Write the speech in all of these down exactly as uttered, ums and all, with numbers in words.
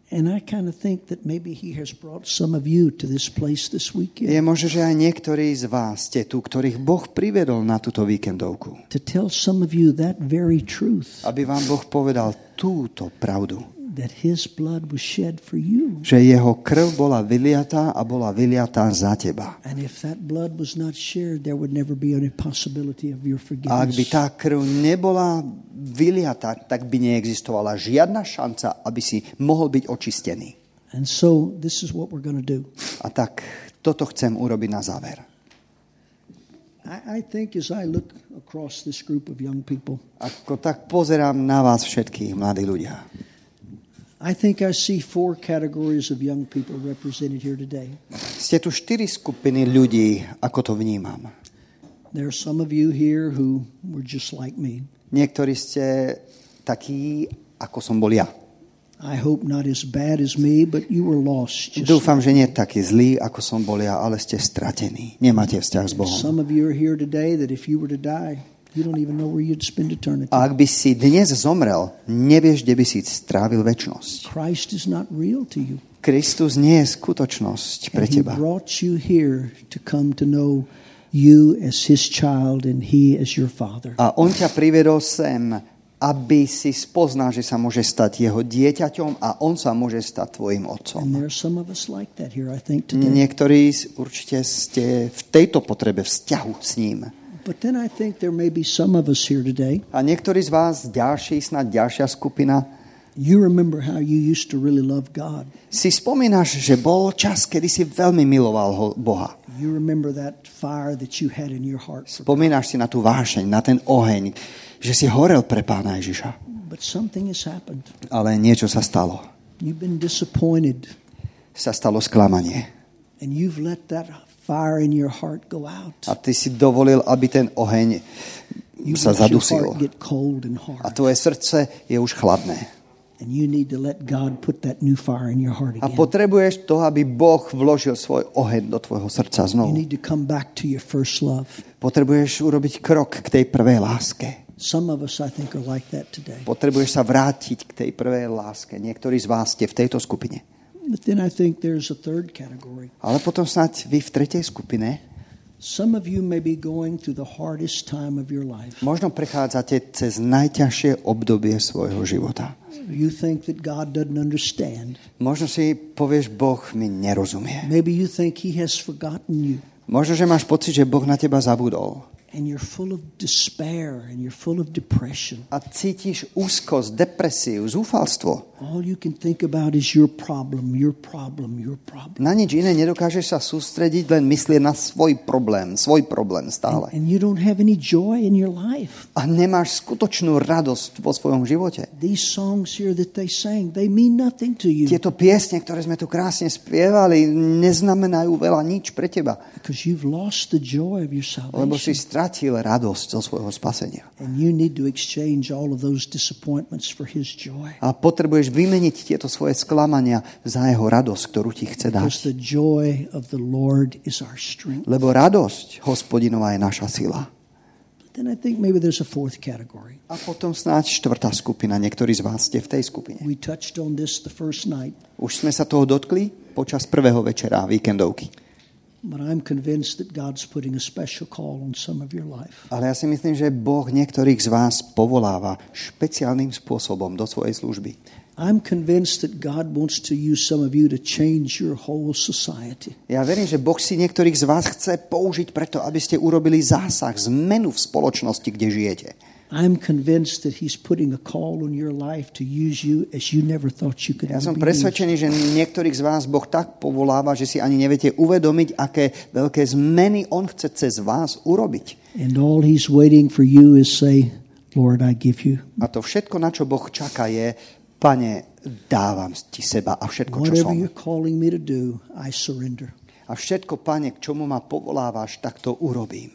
And I kind of think that maybe he has brought some of you to this place this weekend. Je možné, že aj niektorí z vás ste tu, ktorých Boh privedol na túto víkendovku. To tell some of you that very truth. Aby vám Boh povedal túto pravdu. That his blood was shed for you. Že jeho krv bola vyliatá a bola vyliatá za teba. And if that blood was not shared, there would never be any possibility of your forgiveness. A ak by tá krv nebola vyliatá, tak by neexistovala žiadna šanca, aby si mohol byť očistený. And so this is what we're going to do. A tak toto chcem urobiť na záver. I, I think as I look across this group of young people, ako tak pozerám na vás všetkých, mladí ľudia. I think I see four categories of young people represented here today. Ste tu štyri skupiny ľudí, ako to vnímam. There are some of you here who were just like me. Niektorí ste takí, ako som bol ja. I hope not as bad as me, but you were lost. Dúfam, že nie takí zlí, ako som bol ja, ale ste stratení. Nemáte vzťah s Bohom. Some of you are here today that if you were to die, you don't even know where you'd spend eternity. A ak by si dnes zomrel, nevieš, kde by si strávil večnosť. Christ is not real to you. Kristus nie je skutočnosť pre teba. And he brought you here to come to know you as his child and he as your father. A on ťa privedol sem, aby si spoznal, že sa môže stať jeho dieťaťom a on sa môže stať tvojim otcom. And there are some of us like that here, I think, today. Niektorí určite ste v tejto potrebe vzťahu s ním. But then I think there may be some of us here today. A niektorí z vás, ďalší, snad ďalšia skupina, you remember how you used to really love God. Si spomínaš, že bol čas, kedy si veľmi miloval Boha. You remember that fire that you had in your heart. Spomínaš si na tú vášeň, na ten oheň, že si horel pre Pána Ježiša. But something has happened. Ale niečo sa stalo. You've been disappointed. Sa stalo sklamanie. And you've let that fire in your heart go out. A ty si dovolil, aby ten oheň sa zadusil. A tvoje srdce je už chladné. And you need to let God put that new fire in your heart again. A potrebuješ to, aby Boh vložil svoj oheň do tvojho srdca znovu. You need to come back to your first love. Potrebuješ urobiť krok k tej prvej láske. Some of us, I think, are like that today. Potrebuješ sa vrátiť k tej prvej láske. Niektorí z vás ste v tejto skupine. But then I think there's a third category. Ale potom snáď vy v tretej skupine. Some of you may be going through the hardest time of your life. Možno prechádzate cez najťažšie obdobie svojho života. You think that God doesn't understand. Možno si povieš, Boh mi nerozumie. Maybe you think he has forgotten you. Možno, že máš pocit, že Boh na teba zabudol. And you're full of despair and you're full of depression. A cítiš úzkosť, depresiu, zúfalstvo. All you can think about is your problem, your problem, your problem. Na nič iné nedokážeš sa sústrediť, len myslieť na svoj problém, svoj problém stále. And, and you don't have any joy in your life. A nemáš skutočnú radosť vo svojom živote. These songs here that they sang, they mean nothing to you. Tieto piesne, ktoré sme tu krásne spievali, neznamenajú veľa nič pre teba. Because you've lost the joy of your salvation. Lebo si stratil radosť zo svojho spasenia. And you need to exchange all of those disappointments for his joy. A potrebuješ vymeniť tieto svoje sklamania za jeho radosť, ktorú ti chce dať. Because the joy of the Lord is our strength. Lebo radosť Hospodinová je naša sila. But then I think maybe there's a fourth category. A potom snáď štvrtá skupina. Niektorí z vás ste v tej skupine. We touched on this the first night. Už sme sa toho dotkli počas prvého večera víkendovky. But I'm convinced that God's putting a special call on some of your life. Ale ja si myslím, že Boh niektorých z vás povoláva špeciálnym spôsobom do svojej služby. I'm convinced that God wants to use some of you to change your whole society. Ja verím, že Boh si niektorých z vás chce použiť preto, aby ste urobili zásah, zmenu v spoločnosti, kde žijete. I'm convinced that he's putting a call on your life to use you as you never thought you could Ja ever som be presvedčený, že niektorých z vás Boh tak povoláva, že si ani neviete uvedomiť, aké veľké zmeny on chce cez vás urobiť. And all he's waiting for you is say, Lord, I give you. A to všetko, na čo Boh čaká, je, Pane, dávam ti seba a všetko, čo Whatever som. you're calling me to do, I surrender. A všetko, Pane, k čomu ma povolávaš, tak to urobím.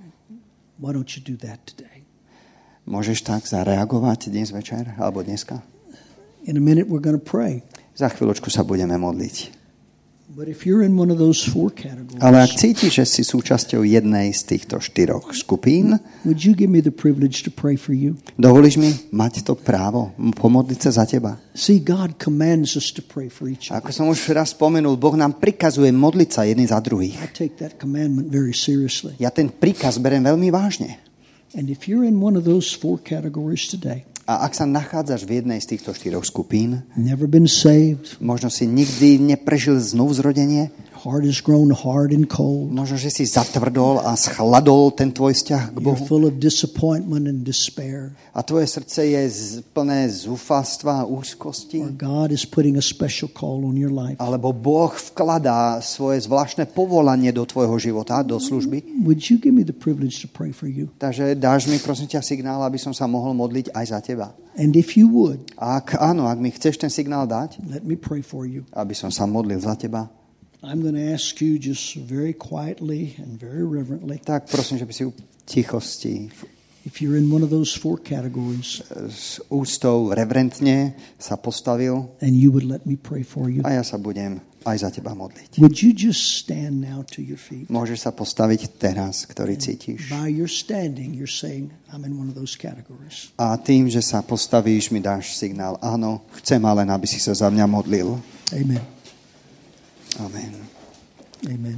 Why don't you do that today? Môžeš tak zareagovať dnes večer alebo dneska? In a minute we're going to pray. Za chvíľočku sa budeme modliť. But if you're in one of those four categories, Ale ak cítiš, že si súčasťou jednej z týchto štyroch skupín, would you give me the privilege to pray for you? dovolíš mi mať to právo, pomodliť sa za teba. See, God commands us to pray for each other. Ako som už raz spomenul, Boh nám prikazuje modliť sa jedni za druhých. I take that commandment very seriously. Ja ten príkaz berem veľmi vážne. And if you're in one of those four categories today, A ak sa nachádzaš v jednej z týchto štyroch skupín, never been saved, možno si nikdy neprežil znovuzrodenie, heart has grown hard and cold, možno, že si zatvrdol a schladol ten tvoj vzťah k you're Bohu full of disappointment and despair, a tvoje srdce je z- plné zúfalstva a úzkosti, or God is putting a special call on your life, alebo Boh vkladá svoje zvláštne povolanie do tvojho života, do služby. would you give me the privilege to pray for you? Takže dáš mi, prosím ťa, signál, aby som sa mohol modliť aj za teba. And if you would, A ak áno, ak mi chceš ten signál dať, let me pray for you. aby som sa modlil za teba, I'm going to ask you just very quietly and very reverently, tak prosím, že by si v tichosti, if you're in one of those four categories, s ústou reverentne sa postavil and you would let me pray for you. a ja sa budem aj za teba modliť. Would you just stand now to your feet? Môžeš sa postaviť teraz, ktorý cítiš. By your standing, you're saying, I'm in one of those categories. A tým, že sa postavíš, mi dáš signál. Áno, chcem len, aby si sa za mňa modlil. Amen. Amen. Amen.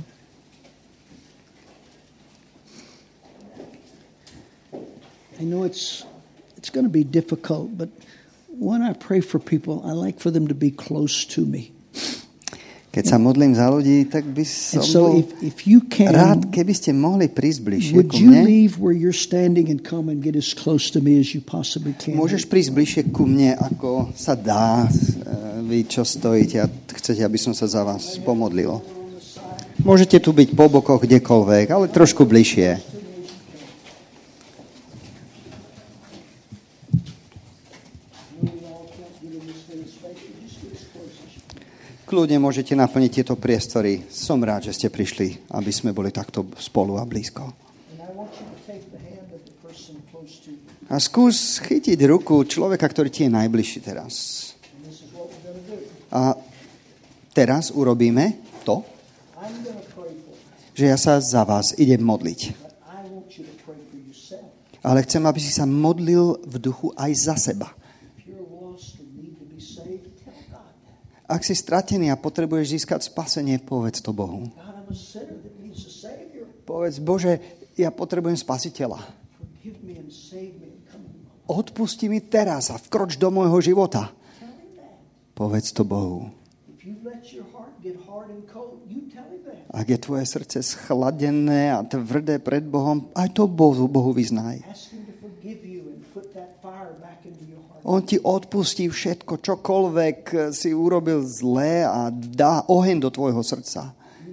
I know it's it's going to be difficult, but when I pray for people, I like for them to be close to me. Keď sa modlím za ľudí, tak by som And so bol if, if you rád, can, keby ste mohli prísť bližšie would ku you mne. leave where you're standing and come and get as close to me as you possibly can? Môžeš prísť bližšie ku mne, ako sa dá. Vy, čo stojíte a chcete, aby som sa za vás pomodlil. Môžete tu byť po bokoch kdekoľvek, ale trošku bližšie. Kľudne môžete naplniť tieto priestory. Som rád, že ste prišli, aby sme boli takto spolu a blízko. A skús chytiť ruku človeka, ktorý ti je najbližší teraz. A teraz urobíme to, že ja sa za vás idem modliť. Ale chcem, aby si sa modlil v duchu aj za seba. Ak si stratený a potrebuješ získať spasenie, povedz to Bohu. Povedz, Bože, ja potrebujem spasiteľa. Odpusti mi teraz a vkroč do môjho života. Povedz to Bohu. Ak je tvoje srdce schladené a tvrdé pred Bohom, aj to Bohu, Bohu vyznaj. On ti odpustí všetko, čokoľvek si urobil zlé a dá oheň do tvojho srdca.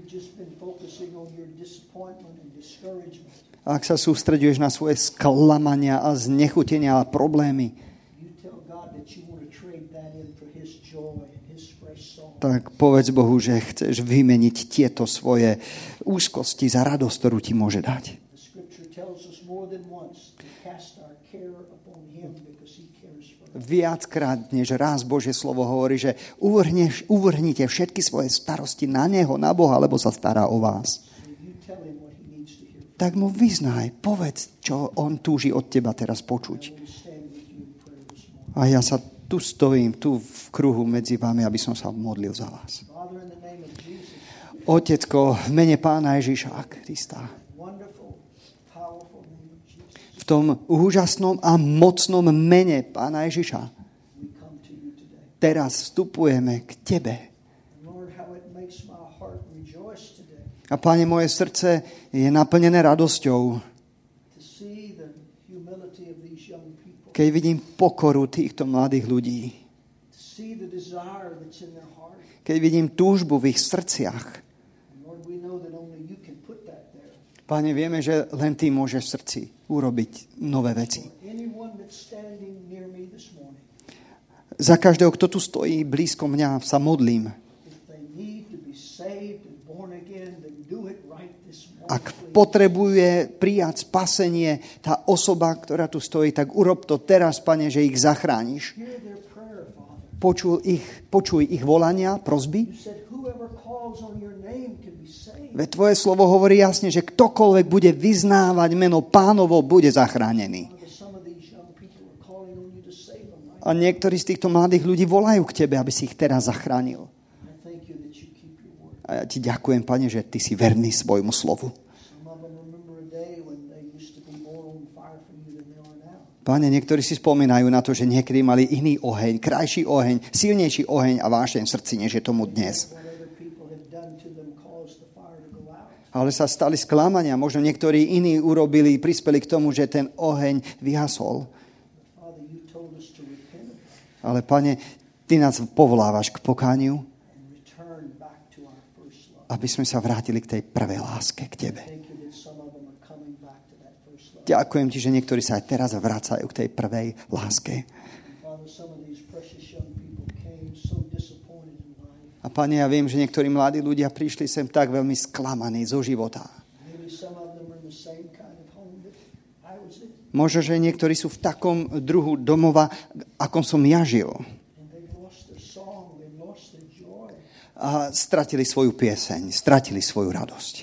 Ak sa sústreďuješ na svoje sklamania a znechutenia a problémy, tak povedz Bohu, že chceš vymeniť tieto svoje úzkosti za radosť, ktorú ti môže dať. Viackrát než raz Božie slovo hovorí, že uvrhneš, uvrhnite všetky svoje starosti na Neho, na Boha, lebo sa stará o vás. Tak mu vyznaj, povedz, čo on túži od teba teraz počuť. A ja sa tu stojím, tu v kruhu medzi vami, aby som sa modlil za vás. Otecko, v mene Pána Ježiša Krista, v tom úžasnom a mocnom mene Pána Ježiša, teraz vstupujeme k Tebe. A Pane, moje srdce je naplnené radosťou, keď vidím pokoru týchto mladých ľudí. Keď vidím túžbu v ich srdciach. Pane, vieme, že len Ty môžeš v srdci urobiť nové veci. Za každého, kto tu stojí blízko mňa, sa modlím. Ak potrebuje prijať spasenie tá osoba, ktorá tu stojí, tak urob to teraz, Pane, že ich zachrániš. Počuj ich, počuj ich volania, prosby. Veď tvoje slovo hovorí jasne, že ktokoľvek bude vyznávať meno Pánovo, bude zachránený. A niektorí z týchto mladých ľudí volajú k tebe, aby si ich teraz zachránil. A ja ti ďakujem, Pane, že ty si verný svojmu slovu. Pane, niektorí si spomínajú na to, že niekedy mali iný oheň, krajší oheň, silnejší oheň a vášeň v srdci, než je tomu dnes. Ale sa stali sklamania. Možno niektorí iní urobili, prispeli k tomu, že ten oheň vyhasol. Ale, Pane, ty nás povolávaš k pokániu, aby sme sa vrátili k tej prvej láske, k tebe. Ďakujem ti, že niektorí sa aj teraz vracajú k tej prvej láske. A Pane, ja viem, že niektorí mladí ľudia prišli sem tak veľmi sklamaní zo života. Možno, že niektorí sú v takom druhu domova, akom som ja žil. A stratili svoju pieseň, stratili svoju radosť.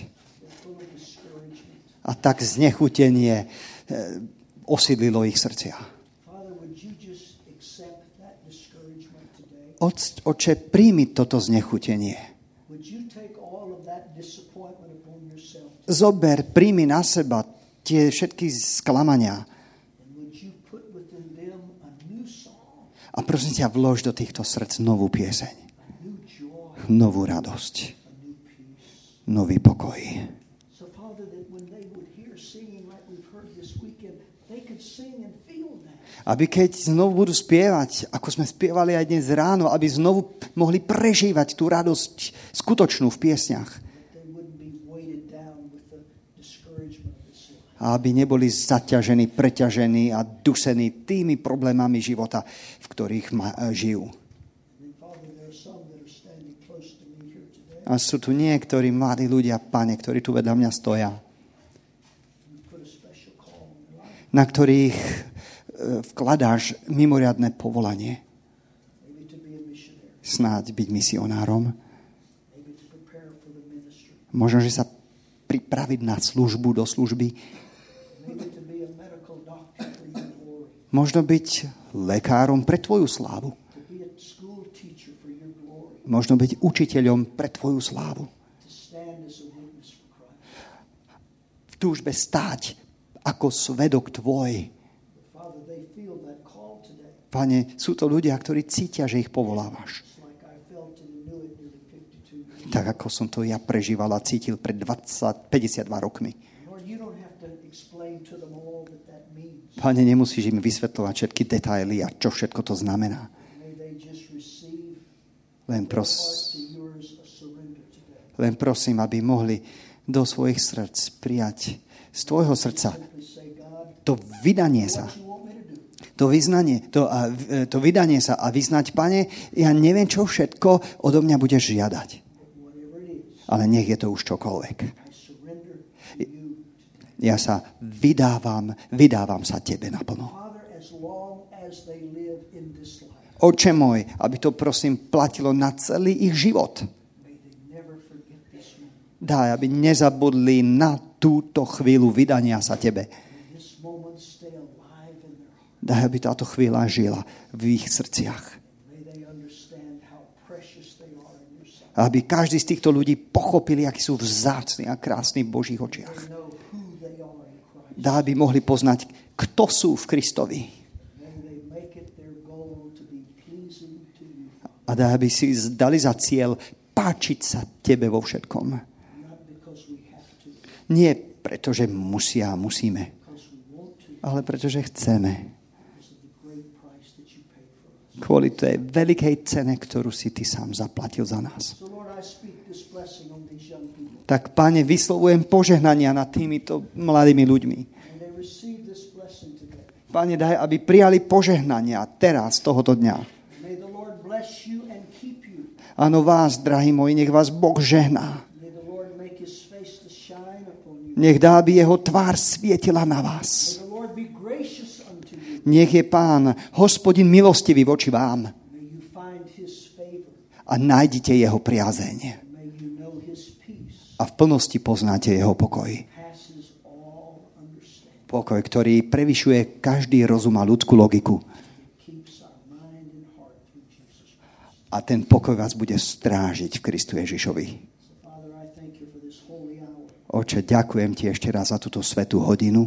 A tak znechutenie osídlilo ich srdcia. Oče, príjmi toto znechutenie. Zober, príjmi na seba tie všetky sklamania. A prosím ťa, vlož do týchto srdc novú pieseň. Novú radosť. Nový pokoj. Aby keď znovu budú spievať, ako sme spievali aj dnes ráno, aby znovu mohli prežívať tú radosť skutočnú v piesňach. A aby neboli zaťažení, preťažení a dusení tými problémami života, v ktorých ma, žijú. A sú tu niektorí mladí ľudia, Pane, ktorí tu vedľa mňa stoja, na ktorých vkladáš mimoriadne povolanie. Snáď byť misionárom. Možno, že sa pripraviť na službu do služby. Možno byť lekárom pre tvoju slávu. Možno byť učiteľom pre tvoju slávu. V túžbe stáť ako svedok tvoj. Pane, sú to ľudia, ktorí cítia, že ich povolávaš. Tak, ako som to ja prežíval a cítil pred dvadsať päťdesiatdva rokmi. Pane, nemusíš im vysvetľovať všetky detaily a čo všetko to znamená. Len, pros... Len prosím, aby mohli do svojich srdc prijať z tvojho srdca to vydanie sa. To vyznanie, to, a, to vydanie sa a vyznať, Pane, ja neviem, čo všetko odo mňa budeš žiadať. Ale nech je to už čokoľvek. Ja sa vydávam, vydávam sa tebe naplno. Oče môj, aby to prosím platilo na celý ich život. Daj, aby nezabudli na túto chvíľu vydania sa tebe. Daj, aby táto chvíľa žila v ich srdciach. Aby každý z týchto ľudí pochopili, akí sú vzácni a krásni v Božích očiach. Daj, aby mohli poznať, kto sú v Kristovi. A daj, aby si dali za cieľ páčiť sa tebe vo všetkom. Nie preto, že musia a musíme, ale pretože chceme. Kvôli tej veľkej cene, ktorú si ty sám zaplatil za nás. Tak, Pane, vyslovujem požehnania nad týmito mladými ľuďmi. Pane, daj, aby prijali požehnania teraz, tohoto dňa. Áno, vás, drahí moji, nech vás Boh žehná. Nech dá, aby jeho tvár svietila na vás. Nech je Pán, Hospodin milostivý voči vám. A nájdite jeho priazeň. a v plnosti poznáte jeho pokoj. Pokoj, ktorý prevyšuje každý rozum a ľudskú logiku. A ten pokoj vás bude strážiť v Kristu Ježišovi. Oče, ďakujem ti ešte raz za túto svätú hodinu.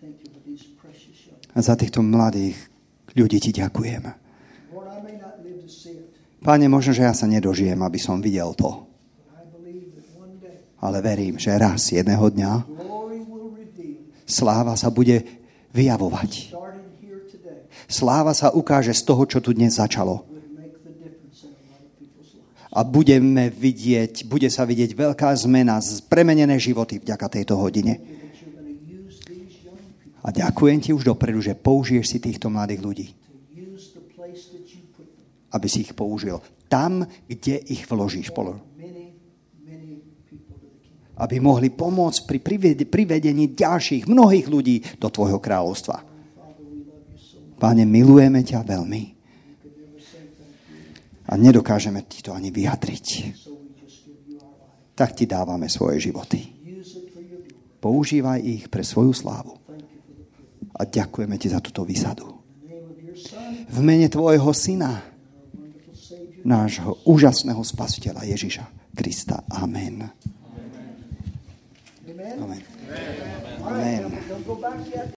A za týchto mladých ľudí ti ďakujem. Pane, možno, že ja sa nedožijem, aby som videl to. Ale verím, že raz, jedného dňa, sláva sa bude vyjavovať. Sláva sa ukáže z toho, čo tu dnes začalo. A budeme vidieť, bude sa vidieť veľká zmena, premenené životy vďaka tejto hodine. A ďakujem ti už dopredu, že použiješ si týchto mladých ľudí. Aby si ich použil tam, kde ich vložíš. Aby mohli pomôcť pri privedení ďalších, mnohých ľudí do tvojho kráľovstva. Páne, milujeme ťa veľmi. A nedokážeme ti to ani vyjadriť. Tak ti dávame svoje životy. Používaj ich pre svoju slávu. A ďakujeme ti za túto výsadu. V mene tvojho syna, nášho úžasného spasiteľa Ježiša Krista. Amen. Amen. Amen.